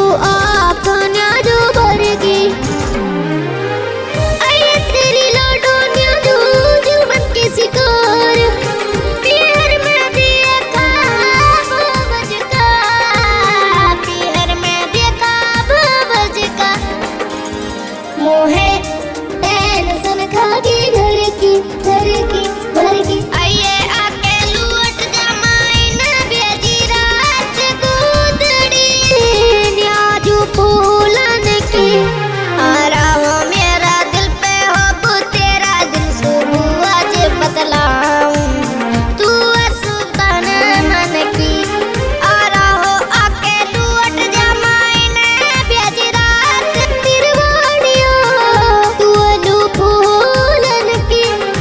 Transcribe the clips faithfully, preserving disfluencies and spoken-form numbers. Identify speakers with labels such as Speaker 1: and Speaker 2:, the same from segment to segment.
Speaker 1: आखन्या जो भरगी आये तेरी लाडोन्या जो जुमन के शिकार पीहर में देखा बाबज का पीहर में देखा बाबज का मोहे टेंशन खा के घर की घर की घर की आइए आके लूट जमाई न बेजी रात कूदड़ी न्याजू फूलन की आ रहा हो मेरा दिल पे हो तेरा दिल सुबह आज बतलाऊं तू सुल्तान मन की आ रहा हो आके लूट जमाई न बेजी रात तिरवाड़ियों तू लू फूलन की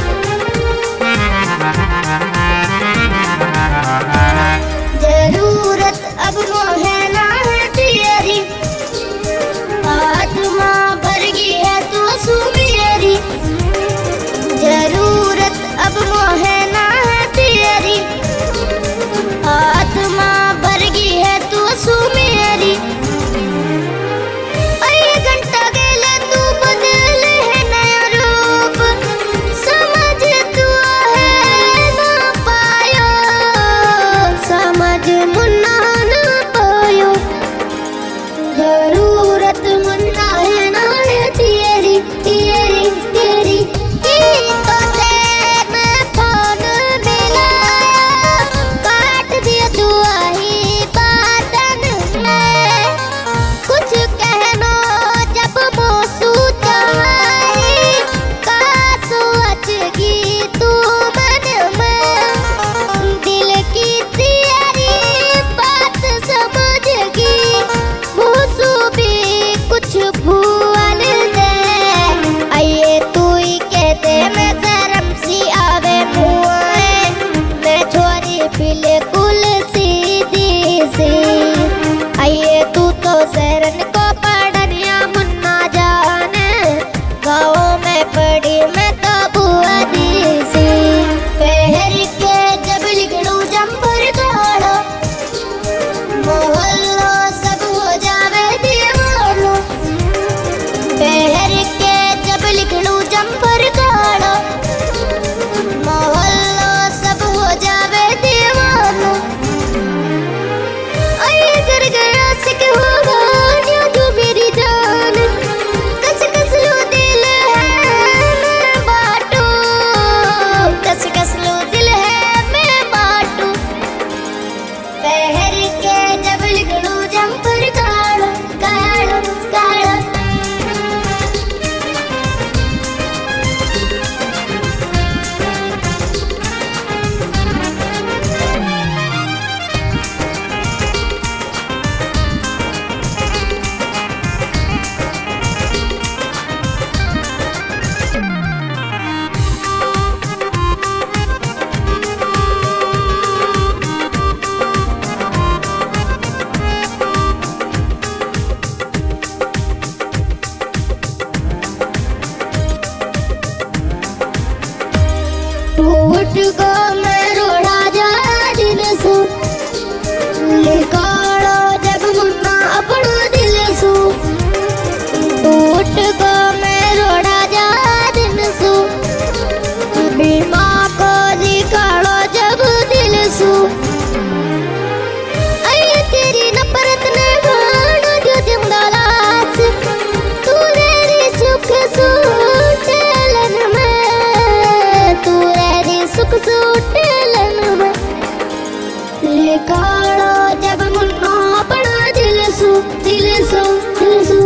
Speaker 1: जरूरत अब मोहे ना है तेरी आत्मा भर गई है तो सुमेरी जरूरत अब मोहे ना है तेरी आत्मा भर गई है तो सुमेरी अरे घंटा गेले तू बदले है नया रूप समझ तू है ना पायो समझ मुन्ना ना पायो जरूरत मुन्ना है ना है तेरी तेरी तेरी ई तो तेरे फोन मिलाया काट दिया तू आई बातन में कुछ कहना जब मोसू चाहे कासू अचगी तू मन में दिल की तेरी बात समझगी मोसू भी कुछ भूल दे आइए तू ही कहते मैं शर्म सी आवे मुँह मैं छोरी बिल्कुल सीधी सी आइए तू तो शरण को पढ़निया मुन्ना जाने गाँव में पड़ी मैं तो बुआ दी सी पहर के जब लिखड़ू जंपर गाड़ो मोहल्लो सब हो जावे दीवानो पहर के जब लिखड़ू जंपर गाड़ो मोहल्लो सब हो जावे दीवानो अरे गर गया सिक होगा न्या जो मेरी जान कस कस लो दिल है मैं बाटू कस कस लो दिल है मैं बाटू पहर के जब लिखड़ू जंपर गाड़ो गाड़ो गाड़ो टूट गो मैं रोड़ा जा दिल सु निकालो जब मुन्ना अपना दिल सु टूट गो मैं रोड़ा जा दिल सु बीमा को निकालो जब दिल सु अरे तेरी नफरत ने भाना जो जिंदालास तू तेरी सुख सूटेलन में तू तेरी सुख सूटेलन में निकालो जब मुन्ना अपना दिल सु दिल सु दिल सु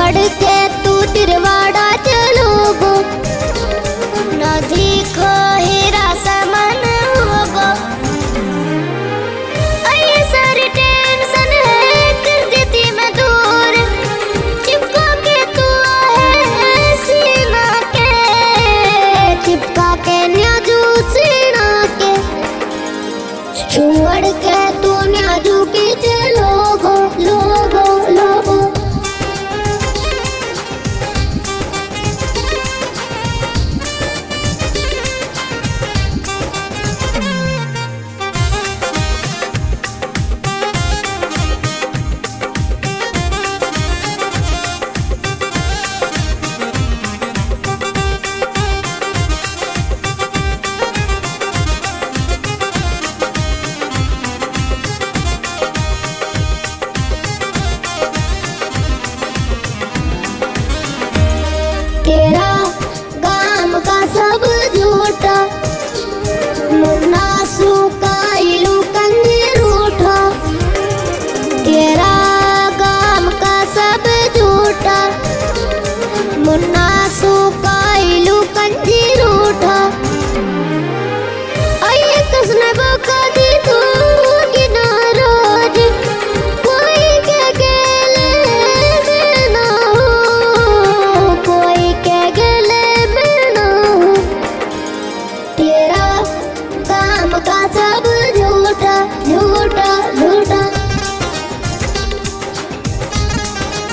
Speaker 1: पढ़ के तू तिरवा